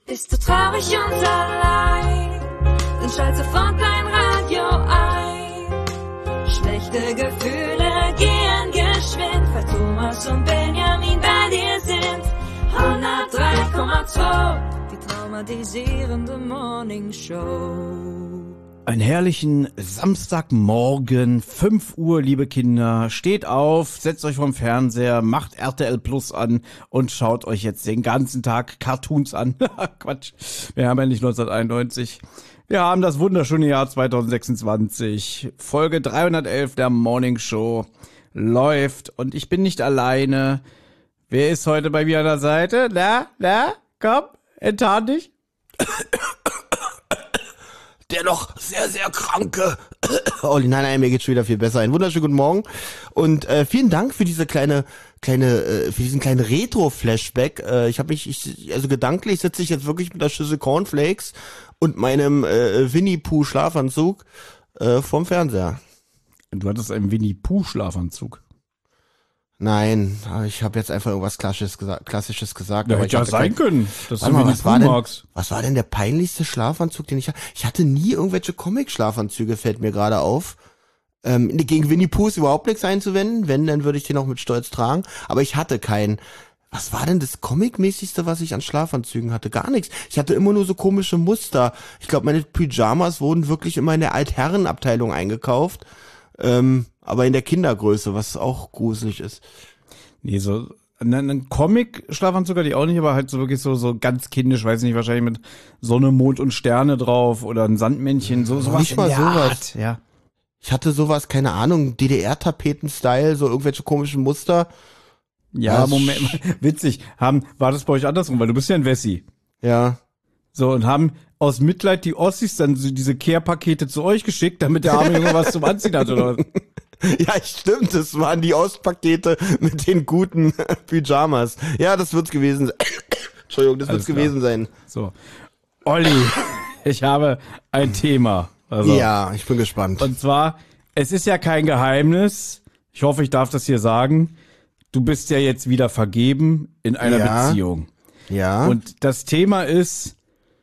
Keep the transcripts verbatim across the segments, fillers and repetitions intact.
Bist du traurig und allein, dann schalt sofort dein Radio ein. Schlechte Gefühle gehen geschwind, weil Thomas und Benjamin bei dir sind. hundertdrei Komma zwei, die traumatisierende Morning Show. Einen herrlichen Samstagmorgen, fünf Uhr, liebe Kinder. Steht auf, setzt euch vorm Fernseher, macht R T L Plus an und schaut euch jetzt den ganzen Tag Cartoons an. Quatsch, wir haben ja nicht neunzehnhunderteinundneunzig. Wir haben das wunderschöne Jahr zweitausendsechsundzwanzig. Folge dreihundertelf der Morning Show läuft und ich bin nicht alleine. Wer ist heute bei mir an der Seite? Na, na, komm, enttarn dich. Der noch sehr, sehr kranke Olli, nein, nein, mir geht's schon wieder viel besser. Einen wunderschönen guten Morgen und äh, vielen Dank für diese kleine, kleine, äh, für diesen kleinen Retro-Flashback. Äh, ich habe mich, ich, also gedanklich sitze ich jetzt wirklich mit der Schüssel Cornflakes und meinem äh, Winnie-Pooh-Schlafanzug äh, vorm Fernseher. Du hattest einen Winnie-Pooh-Schlafanzug. Nein, ich habe jetzt einfach irgendwas Klassisches gesagt. Klassisches gesagt Ja, aber hätte ja sein können, dass du mal, Winnie was war Pooh denn, magst. was war denn der peinlichste Schlafanzug, den ich hatte? Ich hatte nie irgendwelche Comic-Schlafanzüge, fällt mir gerade auf. Ähm, gegen Winnie Pooh ist überhaupt nichts einzuwenden. Wenn, dann würde ich den auch mit Stolz tragen. Aber ich hatte keinen. Was war denn das Comic-mäßigste, was ich an Schlafanzügen hatte? Gar nichts. Ich hatte immer nur so komische Muster. Ich glaube, meine Pyjamas wurden wirklich immer in der Altherrenabteilung eingekauft. Ähm, aber in der Kindergröße, was auch gruselig ist. Nee, so einen Comic-Schlafanzug hatte ich auch nicht, aber halt so wirklich so so ganz kindisch, weiß nicht, wahrscheinlich mit Sonne, Mond und Sterne drauf oder ein Sandmännchen, so sowas. Nicht mal sowas. Ja. Ich hatte sowas, keine Ahnung, D D R-Tapeten-Style, so irgendwelche komischen Muster. Ja, Ja, Moment, witzig. Haben, war das bei euch andersrum, weil du bist ja ein Wessi. Ja. So, und haben aus Mitleid die Ossis dann so diese Care-Pakete zu euch geschickt, damit der arme Junge was zum Anziehen hat, oder was? Ja, stimmt, das waren die Ostpakete mit den guten Pyjamas. Ja, das wird's gewesen sein. Entschuldigung, das Alles wird's gewesen sein. So. Olli, ich habe ein Thema. Also, Ja, ich bin gespannt. und zwar, es ist ja kein Geheimnis, ich hoffe, ich darf das hier sagen, du bist ja jetzt wieder vergeben in einer Ja. Beziehung. Ja. Und das Thema ist,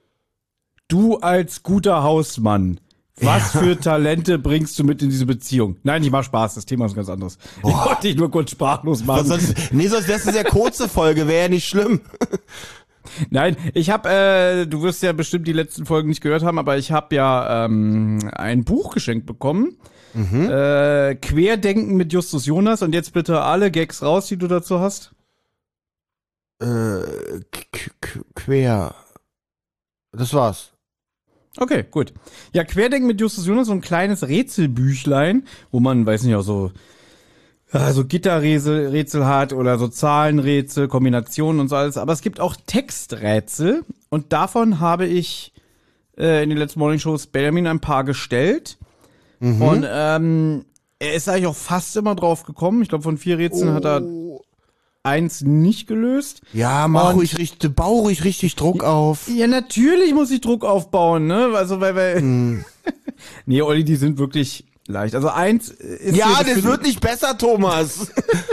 du als guter Hausmann, was Ja. für Talente bringst du mit in diese Beziehung? Nein, ich mach Spaß, das Thema ist ganz anderes. Ich wollte dich nur kurz sprachlos Was machen. sonst, nee, sonst wär's eine sehr kurze Folge, wäre ja nicht schlimm. Nein, ich habe, äh, du wirst ja bestimmt die letzten Folgen nicht gehört haben, aber ich habe ja ähm, ein Buch geschenkt bekommen. Mhm. Äh, Querdenken mit Justus Jonas und jetzt bitte alle Gags raus, die du dazu hast. Äh, k- k- quer. Das war's. Okay, gut. Ja, Querdenken mit Justus Jonas, so ein kleines Rätselbüchlein, wo man, weiß nicht, auch so, ja, so Gitterrätsel Rätsel hat oder so Zahlenrätsel, Kombinationen und so alles. Aber es gibt auch Texträtsel und davon habe ich äh, in den letzten Morning Shows Benjamin ein paar gestellt. Mhm. Und ähm, er ist eigentlich auch fast immer drauf gekommen. Ich glaube, von vier Rätseln hat er eins nicht gelöst. Ja, mach Und- ruhig richtig, bau ruhig richtig Druck auf. Ja, natürlich muss ich Druck aufbauen, ne? Also, weil, weil. Hm. Nee, Olli, die sind wirklich leicht. Also eins ist. Ja, hier das wird nicht besser, Thomas.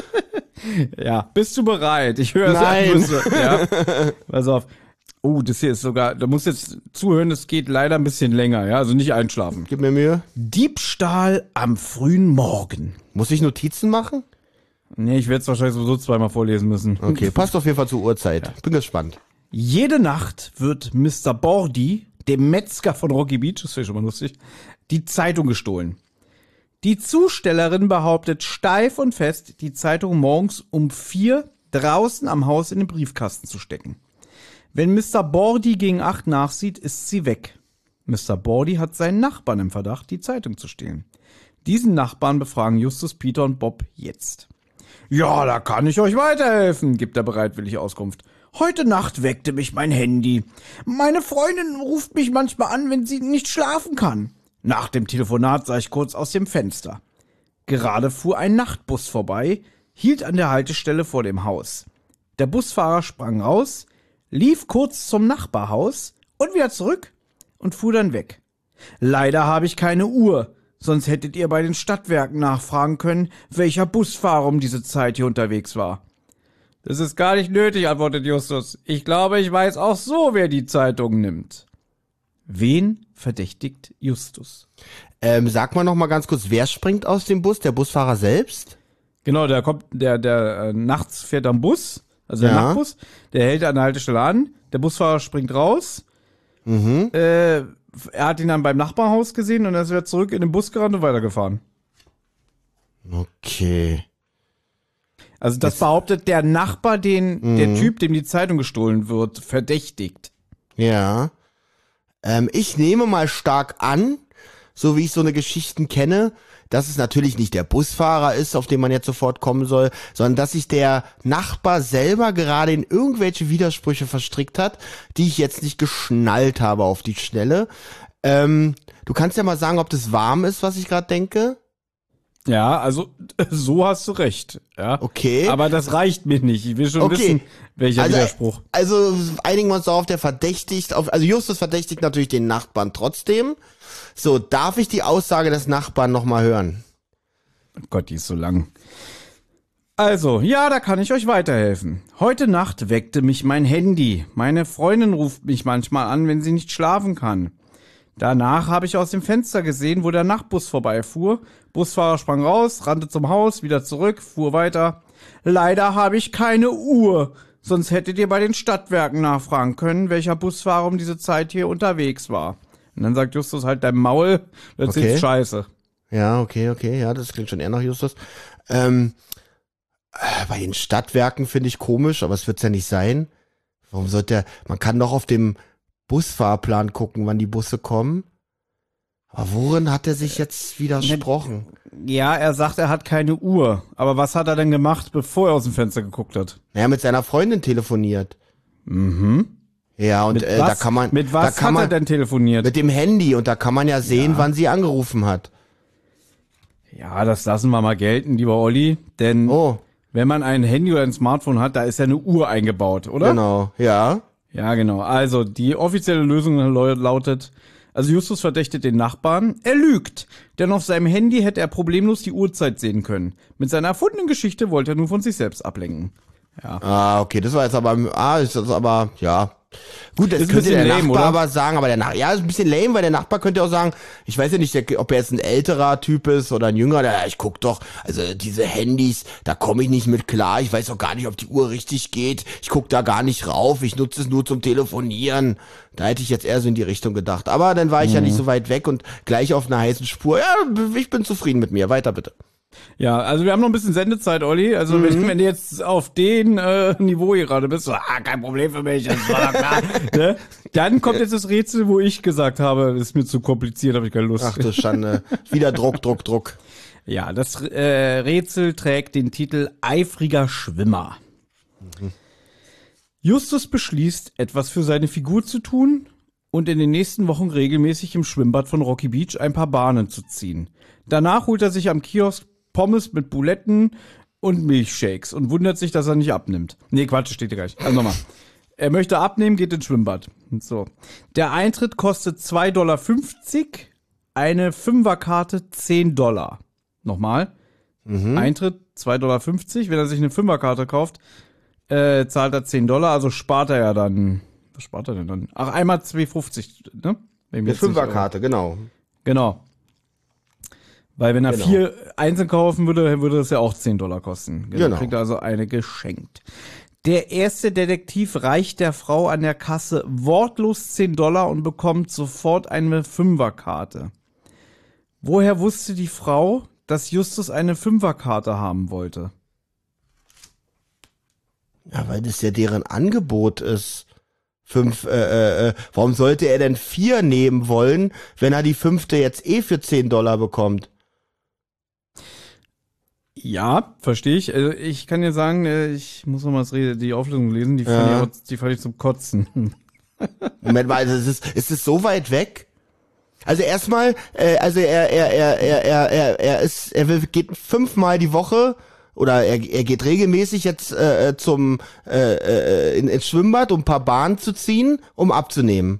Ja, bist du bereit? Ich höre es Nein. an. Ja. Pass auf. Oh, das hier ist sogar, du musst jetzt zuhören, das geht leider ein bisschen länger, ja? Also nicht einschlafen. Gib mir Mühe. Diebstahl am frühen Morgen. Muss ich Notizen machen? Nee, ich werde es wahrscheinlich sowieso zweimal vorlesen müssen. Okay, passt auf jeden Fall zur Uhrzeit. Bin gespannt. Jede Nacht wird Mister Bordi, dem Metzger von Rocky Beach, das wäre schon mal lustig, die Zeitung gestohlen. Die Zustellerin behauptet steif und fest, die Zeitung morgens um vier draußen am Haus in den Briefkasten zu stecken. Wenn Mister Bordi gegen acht nachsieht, ist sie weg. Mister Bordi hat seinen Nachbarn im Verdacht, die Zeitung zu stehlen. Diesen Nachbarn befragen Justus, Peter und Bob jetzt. Ja, da kann ich euch weiterhelfen, gibt er bereitwillig Auskunft. Heute Nacht weckte mich mein Handy. Meine Freundin ruft mich manchmal an, wenn sie nicht schlafen kann. Nach dem Telefonat sah ich kurz aus dem Fenster. Gerade fuhr ein Nachtbus vorbei, hielt an der Haltestelle vor dem Haus. Der Busfahrer sprang raus, lief kurz zum Nachbarhaus und wieder zurück und fuhr dann weg. Leider habe ich keine Uhr, sonst hättet ihr bei den Stadtwerken nachfragen können, welcher Busfahrer um diese Zeit hier unterwegs war. Das ist gar nicht nötig, antwortet Justus. Ich glaube, ich weiß auch so, wer die Zeitung nimmt. Wen verdächtigt Justus? Ähm, sag mal noch mal ganz kurz, wer springt aus dem Bus? Der Busfahrer selbst? Genau, der kommt, der, der äh, nachts fährt am Bus, also der Ja. Nachtbus, der hält an der Haltestelle an, der Busfahrer springt raus, Mhm. äh, er hat ihn dann beim Nachbarhaus gesehen und dann ist er zurück in den Bus gerannt und weitergefahren. Okay. Also das behauptet der Nachbar, den Mhm. der Typ, dem die Zeitung gestohlen wird, verdächtigt. Ja. Ähm, ich nehme mal stark an, so wie ich so eine Geschichten kenne, dass es natürlich nicht der Busfahrer ist, auf den man jetzt sofort kommen soll, sondern dass sich der Nachbar selber gerade in irgendwelche Widersprüche verstrickt hat, die ich jetzt nicht geschnallt habe auf die Schnelle. Ähm, du kannst ja mal sagen, ob das warm ist, was ich gerade denke. Ja, also so hast du recht. Ja. Okay. Aber das reicht mir nicht. Ich will schon Okay. wissen, welcher Also, Widerspruch. Also einigen wir uns darauf, der verdächtigt, auf, also Justus verdächtigt natürlich den Nachbarn trotzdem. So, darf ich die Aussage des Nachbarn nochmal hören? Oh Gott, die ist so lang. Also, ja, da kann ich euch weiterhelfen. Heute Nacht weckte mich mein Handy. Meine Freundin ruft mich manchmal an, wenn sie nicht schlafen kann. Danach habe ich aus dem Fenster gesehen, wo der Nachtbus vorbeifuhr. Busfahrer sprang raus, rannte zum Haus, wieder zurück, fuhr weiter. Leider habe ich keine Uhr. Sonst hättet ihr bei den Stadtwerken nachfragen können, welcher Busfahrer um diese Zeit hier unterwegs war. Und dann sagt Justus halt dein Maul, das ist Okay. jetzt scheiße. Ja, okay, okay, ja, das klingt schon eher nach Justus. Ähm, äh, bei den Stadtwerken finde ich komisch, aber es wird's ja nicht sein. Warum sollte der, man kann doch auf dem Busfahrplan gucken, wann die Busse kommen. Aber worin hat er sich jetzt widersprochen? Ja, er sagt, er hat keine Uhr. Aber was hat er denn gemacht, bevor er aus dem Fenster geguckt hat? Er hat mit seiner Freundin telefoniert. Mhm. Ja, und Mit äh, was, da kann man, mit was da kann hat man, er denn telefoniert? mit dem Handy, und da kann man ja sehen, Ja. wann sie angerufen hat. Ja, das lassen wir mal gelten, lieber Olli. Denn Oh, wenn man ein Handy oder ein Smartphone hat, da ist ja eine Uhr eingebaut, oder? genau, ja. Ja, genau. Also, die offizielle Lösung lau- lautet, also Justus verdächtigt den Nachbarn, er lügt. Denn auf seinem Handy hätte er problemlos die Uhrzeit sehen können. Mit seiner erfundenen Geschichte wollte er nur von sich selbst ablenken. Ja. Ah, okay, das war jetzt aber, ah, ist das aber, ja. Gut, das Ist ein könnte bisschen der lame, Nachbar oder? aber sagen, aber der Nachbar, ja, ist ein bisschen lame, weil der Nachbar könnte auch sagen, ich weiß ja nicht, der, ob er jetzt ein älterer Typ ist oder ein jüngerer, der, ich guck doch, also diese Handys, da komme ich nicht mit klar, ich weiß auch gar nicht, ob die Uhr richtig geht, ich guck da gar nicht rauf, ich nutze es nur zum Telefonieren. Da hätte ich jetzt eher so in die Richtung gedacht. Aber dann war ich ja nicht so weit weg und gleich auf einer heißen Spur. Ja, ich bin zufrieden mit mir. Weiter bitte. Ja, also wir haben noch ein bisschen Sendezeit, Olli. Also wenn, wenn du jetzt auf den äh, Niveau hier gerade bist, so, ah, kein Problem für mich, das war doch klar. Ne? Dann kommt jetzt das Rätsel, wo ich gesagt habe, das ist mir zu kompliziert, habe ich keine Lust. Ach du Schande. Wieder Druck, Druck, Druck. Ja, das äh, Rätsel trägt den Titel Eifriger Schwimmer. Justus beschließt, etwas für seine Figur zu tun und in den nächsten Wochen regelmäßig im Schwimmbad von Rocky Beach ein paar Bahnen zu ziehen. Danach holt er sich am Kiosk Pommes mit Buletten und Milchshakes und wundert sich, dass er nicht abnimmt. Nee, Quatsch, steht hier gleich. Also nochmal. Er möchte abnehmen, geht ins Schwimmbad. So. Der Eintritt kostet zwei Dollar fünfzig, eine Fünferkarte zehn Dollar. Nochmal. Eintritt zwei Dollar fünfzig. Wenn er sich eine Fünferkarte kauft, äh, zahlt er zehn Dollar. Also spart er ja dann. Was spart er denn dann? Ach, einmal zwei fünfzig, ne? Wenn ich mich Eine jetzt nicht irre. Fünferkarte, genau. Genau. Weil wenn er Genau. vier einzeln kaufen würde, dann würde das ja auch zehn Dollar kosten. Genau. Kriegt er also eine geschenkt. Der erste Detektiv reicht der Frau an der Kasse wortlos zehn Dollar und bekommt sofort eine Fünferkarte. Woher wusste die Frau, dass Justus eine Fünferkarte haben wollte? Ja, weil das ja deren Angebot ist. Fünf, äh, äh, warum sollte er denn vier nehmen wollen, wenn er die fünfte jetzt eh für zehn Dollar bekommt? Ja, verstehe ich. Also ich kann dir sagen, äh, ich muss noch mal das Rede- die Auflösung lesen, die, fand Ja. ich auch, die fand ich zum Kotzen. Moment mal, also es ist, ist es so weit weg? Also erstmal, äh, also er, er, er, er, er, er, er ist, er will, geht fünfmal die Woche oder er, er geht regelmäßig jetzt äh, zum äh, äh, in, ins Schwimmbad, um ein paar Bahnen zu ziehen, um abzunehmen.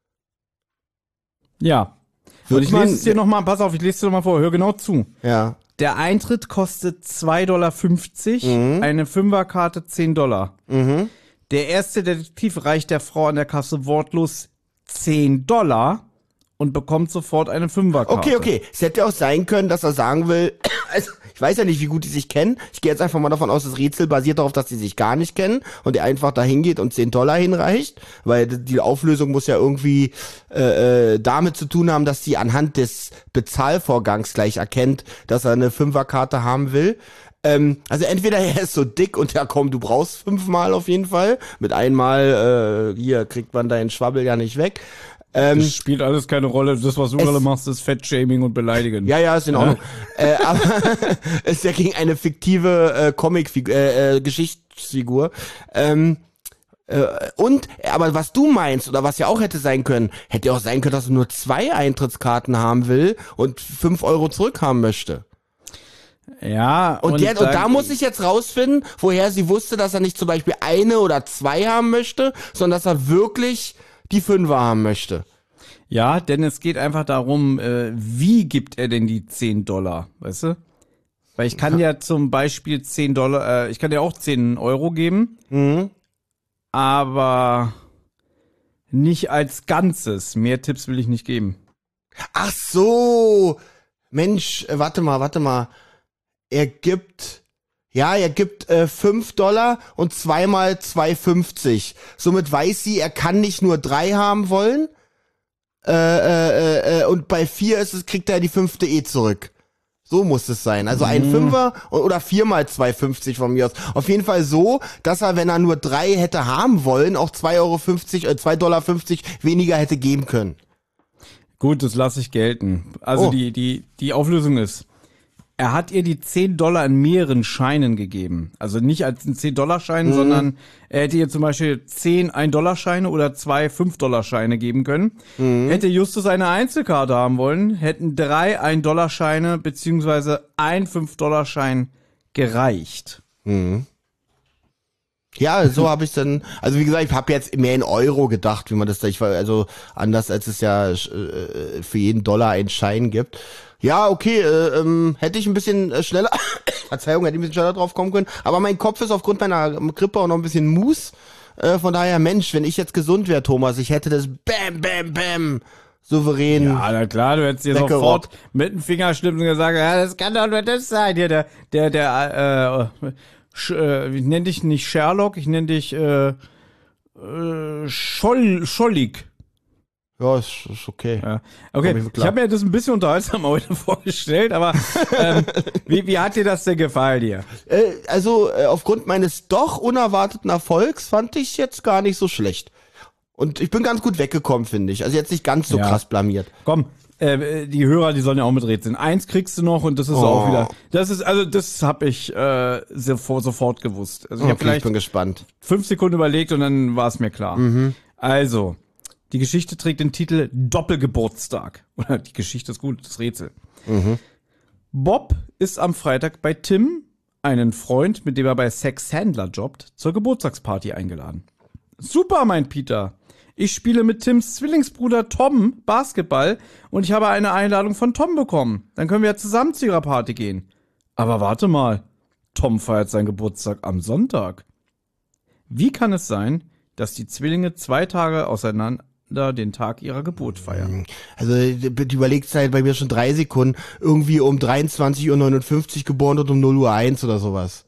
Ja. Und Wird ich man- lese es dir noch mal, pass auf, ich lese es dir noch mal vor, hör genau zu. Ja. Der Eintritt kostet zwei Dollar fünfzig, mhm. eine Fünferkarte zehn Dollar. Mhm. Der erste Detektiv reicht der Frau an der Kasse wortlos zehn Dollar und bekommt sofort eine Fünferkarte. Okay, okay. Es hätte auch sein können, dass er sagen will, also ich weiß ja nicht, wie gut die sich kennen. Ich gehe jetzt einfach mal davon aus, das Rätsel basiert darauf, dass die sich gar nicht kennen und er einfach da hingeht und zehn Dollar hinreicht, weil die Auflösung muss ja irgendwie äh, damit zu tun haben, dass sie anhand des Bezahlvorgangs gleich erkennt, dass er eine Fünferkarte haben will. Ähm, also entweder er ist so dick und ja komm, du brauchst fünfmal auf jeden Fall. Mit einmal, äh, hier kriegt man deinen Schwabbel ja nicht weg. Ähm, das spielt alles keine Rolle. Das, was du gerade machst, ist Fettshaming und Beleidigen. Ja, ja, ist in Ordnung. Ja? äh, aber es ist ja gegen eine fiktive äh, Comic-Figur, äh, äh, Geschichtsfigur. Ähm, äh, und, aber was du meinst, oder was ja auch hätte sein können, hätte ja auch sein können, dass er nur zwei Eintrittskarten haben will und fünf Euro zurückhaben möchte. Ja, und, und, der, und da muss ich jetzt rausfinden, woher sie wusste, dass er nicht zum Beispiel eine oder zwei haben möchte, sondern dass er wirklich die Fünfer haben möchte. Ja, denn es geht einfach darum, äh, wie gibt er denn die zehn Dollar, weißt du? Weil ich kann ja zum Beispiel zehn Dollar, äh, ich kann ja auch zehn Euro geben, mhm. aber nicht als Ganzes. Mehr Tipps will ich nicht geben. Ach so, Mensch, äh, warte mal, warte mal. Er gibt, ja, er gibt äh, fünf Dollar und zweimal zwei fünfzig. Somit weiß sie, er kann nicht nur drei haben wollen. Äh, äh, äh, und bei vier ist es, kriegt er die fünfte eh zurück. So muss es sein. Also ein Mhm. Fünfer oder viermal zwei fünfzig von mir aus. Auf jeden Fall so, dass er, wenn er nur drei hätte haben wollen, auch zwei Euro fünfzig, äh, zwei Dollar fünfzig weniger hätte geben können. Gut, das lasse ich gelten. Also Oh. die, die, die Auflösung ist, er hat ihr die zehn Dollar in mehreren Scheinen gegeben. Also nicht als einen zehn Dollar Schein, Mhm. sondern er hätte ihr zum Beispiel zehn ein Dollar Scheine oder zwei fünf Dollar Scheine geben können. Mhm. Hätte Justus eine Einzelkarte haben wollen, hätten drei ein Dollar Scheine beziehungsweise ein fünf Dollar Schein gereicht. Mhm. Ja, so habe ich dann, also wie gesagt, ich habe jetzt mehr in Euro gedacht, wie man das da, ich war also anders, als es ja äh, für jeden Dollar einen Schein gibt. Ja, okay, äh, ähm, hätte ich ein bisschen äh, schneller, Verzeihung, hätte ich ein bisschen schneller drauf kommen können, aber mein Kopf ist aufgrund meiner Grippe auch noch ein bisschen Mus, äh, von daher, Mensch, wenn ich jetzt gesund wäre, Thomas, ich hätte das Bam, Bam, Bam souverän. Ja, na klar, du hättest dir sofort mit dem Fingerschnippen gesagt, ja, das kann doch nur das sein, hier, der, der, der, äh, sch, äh ich nenne dich nicht Sherlock, ich nenne dich, äh, äh, Scholl, Schollig. Ja, ist, ist okay. Ja. Okay, ich, ich habe mir das ein bisschen unterhaltsam heute vorgestellt, aber ähm, wie, wie hat dir das denn gefallen dir? Äh, also äh, aufgrund meines doch unerwarteten Erfolgs fand ich jetzt gar nicht so schlecht. Und ich bin ganz gut weggekommen, finde ich. Also jetzt nicht ganz so Ja. krass blamiert. Komm, äh, die Hörer, die sollen ja auch miträtseln. Eins kriegst du noch und das ist Oh. auch wieder. Das ist, also das habe ich äh, sofort, sofort gewusst. Also ich habe Okay, ich vielleicht bin gespannt. fünf Sekunden überlegt und dann war es mir klar. Mhm. Also, die Geschichte trägt den Titel Doppelgeburtstag. Oder die Geschichte ist gut, das Rätsel. Mhm. Bob ist am Freitag bei Tim, einen Freund, mit dem er bei Sex Handler jobbt, zur Geburtstagsparty eingeladen. Super, meint Peter. Ich spiele mit Tims Zwillingsbruder Tom Basketball und ich habe eine Einladung von Tom bekommen. Dann können wir ja zusammen zu ihrer Party gehen. Aber warte mal, Tom feiert seinen Geburtstag am Sonntag. Wie kann es sein, dass die Zwillinge zwei Tage auseinander den Tag ihrer Geburt feiern? Also die die Überlegzeit bei mir schon drei Sekunden. Irgendwie um dreiundzwanzig Uhr neunundfünfzig geboren und um null Uhr eins oder sowas.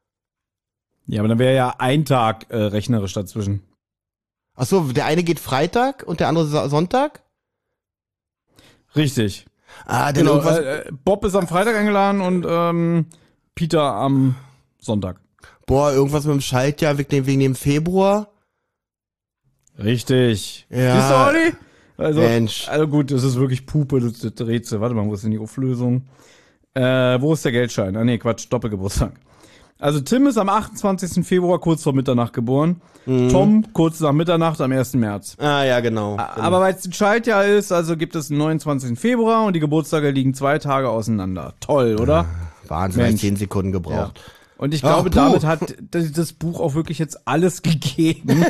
Ja, aber dann wäre ja ein Tag äh, rechnerisch dazwischen. Ach so, der eine geht Freitag und der andere Sa- Sonntag? Richtig. Ah, dann Genau, irgendwas. äh, äh, Bob ist am Freitag eingeladen und ähm, Peter am Sonntag. Boah, irgendwas mit dem Schaltjahr wegen dem, wegen dem Februar. Richtig. Ja. Siehst du, Olli? Also, Mensch. also gut, das ist wirklich Pupe, das, das Rätsel. Warte mal, wo ist denn die Auflösung? Äh, wo ist der Geldschein? Ah nee, Quatsch, Doppelgeburtstag. Also Tim ist am achtundzwanzigsten Februar kurz vor Mitternacht geboren. Mhm. Tom kurz nach Mitternacht am ersten März. Ah, ja, genau. Aber weil es ein Schaltjahr ist, also gibt es den neunundzwanzigsten Februar und die Geburtstage liegen zwei Tage auseinander. Toll, oder? Wahnsinn, hab ich Mensch. zehn Sekunden gebraucht. Und ich Ach, glaube, puh. damit hat das, das Buch auch wirklich jetzt alles gegeben.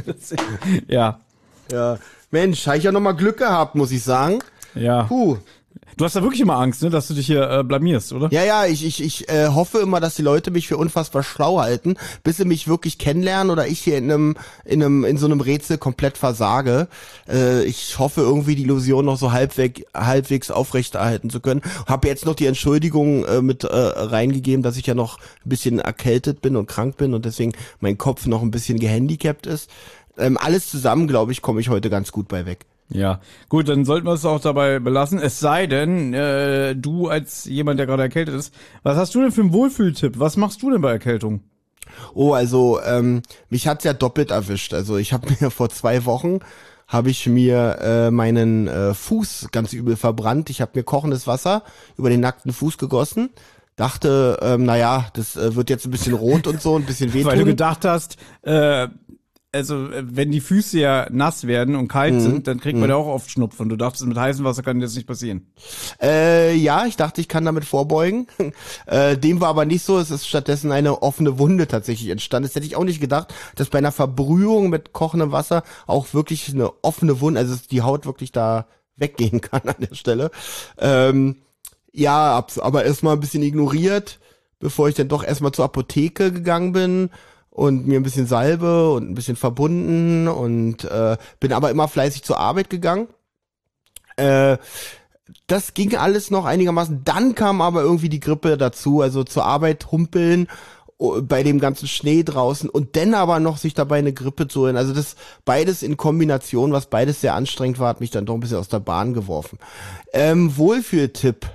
ja, Ja. Mensch, habe ich ja nochmal Glück gehabt, muss ich sagen. ja. Puh. Du hast ja wirklich immer Angst, ne, dass du dich hier äh, blamierst, oder? Ja, ja, ich, ich, ich äh, hoffe immer, dass die Leute mich für unfassbar schlau halten, bis sie mich wirklich kennenlernen oder ich hier in einem, in einem, in so einem Rätsel komplett versage. Äh, ich hoffe irgendwie die Illusion noch so halbweg, halbwegs aufrechterhalten zu können. Habe jetzt noch die Entschuldigung äh, mit äh, reingegeben, dass ich ja noch ein bisschen erkältet bin und krank bin und deswegen mein Kopf noch ein bisschen gehandicapt ist. Ähm, alles zusammen, glaube ich, komme ich heute ganz gut bei weg. Ja, gut, dann sollten wir es auch dabei belassen. Es sei denn, äh, du als jemand, der gerade erkältet ist, was hast du denn für einen Wohlfühltipp? Was machst du denn bei Erkältung? Oh, also ähm, mich hat's ja doppelt erwischt. Also ich habe mir vor zwei Wochen habe ich mir äh, meinen äh, Fuß ganz übel verbrannt. Ich habe mir kochendes Wasser über den nackten Fuß gegossen. Dachte, ähm, naja, das äh, wird jetzt ein bisschen rot und so, ein bisschen wehtun. Weil du gedacht hast, äh, also wenn die Füße ja nass werden und kalt mhm. sind, dann kriegt man mhm. ja auch oft Schnupfen. Du dachtest, mit heißem Wasser kann das nicht passieren. Äh, ja, ich dachte, ich kann damit vorbeugen. äh, dem war aber nicht so. Es ist stattdessen eine offene Wunde tatsächlich entstanden. Das hätte ich auch nicht gedacht, dass bei einer Verbrühung mit kochendem Wasser auch wirklich eine offene Wunde, also die Haut wirklich da weggehen kann an der Stelle. Ähm, ja, hab's aber erstmal ein bisschen ignoriert, bevor ich dann doch erstmal zur Apotheke gegangen bin. Und mir ein bisschen Salbe und ein bisschen verbunden und äh, bin aber immer fleißig zur Arbeit gegangen. Äh, das ging alles noch einigermaßen. Dann kam aber irgendwie die Grippe dazu, also zur Arbeit humpeln bei dem ganzen Schnee draußen und dann aber noch sich dabei eine Grippe zu holen. Also das beides in Kombination, was beides sehr anstrengend war, hat mich dann doch ein bisschen aus der Bahn geworfen. Ähm, Wohlfühltipp.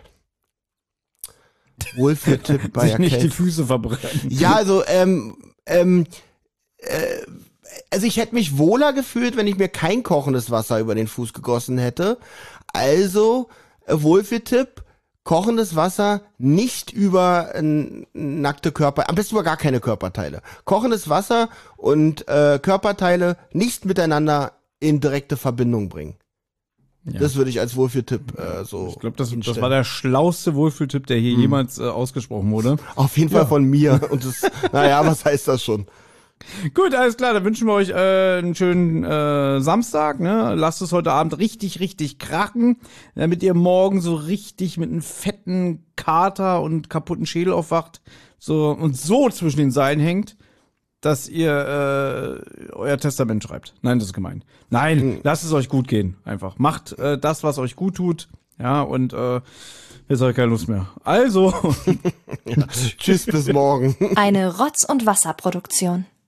Wohlfühltipp bei Sich nicht Erkältung. die Füße verbrennen. Ja, also ähm, Ähm, äh, also ich hätte mich wohler gefühlt, wenn ich mir kein kochendes Wasser über den Fuß gegossen hätte. Also, äh, Wohlfühltipp, kochendes Wasser nicht über äh, nackte Körper, am besten über gar keine Körperteile. Kochendes Wasser und äh, Körperteile nicht miteinander in direkte Verbindung bringen. Ja. Das würde ich als Wohlfühltipp äh, so. Ich glaube, das, das war der schlauste Wohlfühltipp, der hier hm. jemals äh, ausgesprochen wurde. Auf jeden Fall ja. von mir. Und das, naja, was heißt das schon? Gut, alles klar, dann wünschen wir euch äh, einen schönen äh, Samstag, ne? Lasst es heute Abend richtig, richtig krachen, damit ihr morgen so richtig mit einem fetten Kater und kaputten Schädel aufwacht, so und so zwischen den Seilen hängt, dass ihr äh, euer Testament schreibt. Nein, das ist gemein. Nein, mhm. lasst es euch gut gehen, einfach. Macht äh, das, was euch gut tut, ja, und äh, jetzt habe ich keine Lust mehr. Also, ja. Tschüss, bis morgen. Eine Rotz- und Wasserproduktion.